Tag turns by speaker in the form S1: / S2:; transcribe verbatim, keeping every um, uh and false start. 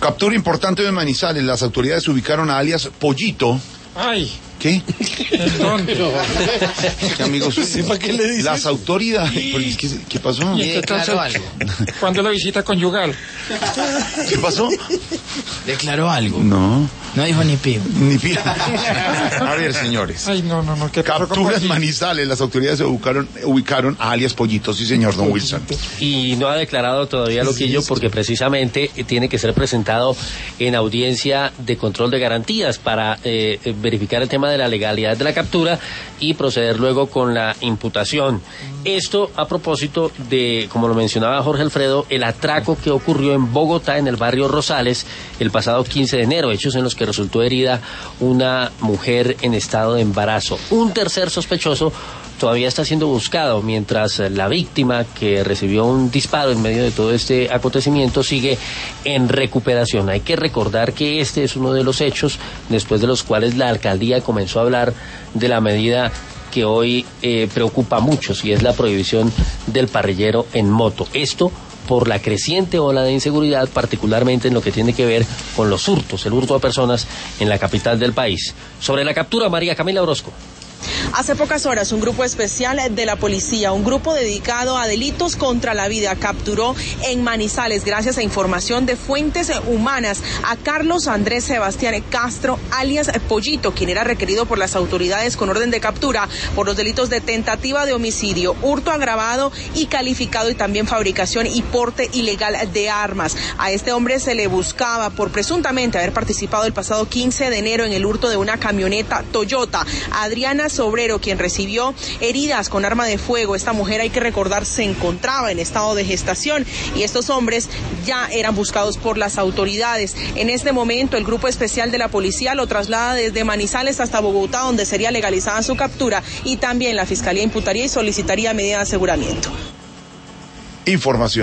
S1: Captura importante de Manizales. Las autoridades ubicaron a alias Pollito.
S2: Ay.
S1: ¿Qué?
S2: ¿En dónde?
S1: ¿Qué, amigos?
S3: Sí, ¿para qué le dices?
S1: Las autoridades. ¿Qué, qué pasó?
S2: ¿Y qué tal?
S3: Declaró algo.
S2: ¿Cuándo la visita conyugal?
S1: ¿Qué pasó?
S3: Declaró algo.
S1: No.
S3: No dijo ni pío.
S1: Ni pía. A ver, señores.
S2: Ay, no, no, no. ¿Qué pasó?
S1: Captura en Manizales. Las autoridades ubicaron, ubicaron a alias Pollito. Sí, señor, don Wilson.
S4: Y no ha declarado todavía Loquillo porque precisamente tiene que ser presentado en audiencia de control de garantías para eh, verificar el tema de la legalidad de la captura y proceder luego con la imputación. Esto a propósito de, como lo mencionaba Jorge Alfredo, el atraco que ocurrió en Bogotá, en el barrio Rosales, el pasado quince de enero, hechos en los que resultó herida una mujer en estado de embarazo. Un tercer sospechoso todavía está siendo buscado, mientras la víctima, que recibió un disparo en medio de todo este acontecimiento, sigue en recuperación. Hay que recordar que este es uno de los hechos después de los cuales la alcaldía comenzó a hablar de la medida que hoy eh, preocupa a muchos, y es la prohibición del parrillero en moto. Esto por la creciente ola de inseguridad, particularmente en lo que tiene que ver con los hurtos, el hurto a personas en la capital del país. Sobre la captura, María Camila Orozco.
S5: Hace pocas horas un grupo especial de la policía, un grupo dedicado a delitos contra la vida, capturó en Manizales, gracias a información de fuentes humanas, a Carlos Andrés Sebastián Castro, alias Pollito, quien era requerido por las autoridades con orden de captura por los delitos de tentativa de homicidio, hurto agravado y calificado, y también fabricación y porte ilegal de armas. A este hombre se le buscaba por presuntamente haber participado el pasado quince de enero en el hurto de una camioneta Toyota. Adriana Sobrero, quien recibió heridas con arma de fuego. Esta mujer, hay que recordar, se encontraba en estado de gestación, y estos hombres ya eran buscados por las autoridades. En este momento el grupo especial de la policía lo traslada desde Manizales hasta Bogotá, donde sería legalizada su captura, y también la fiscalía imputaría y solicitaría medida de aseguramiento.
S1: Información.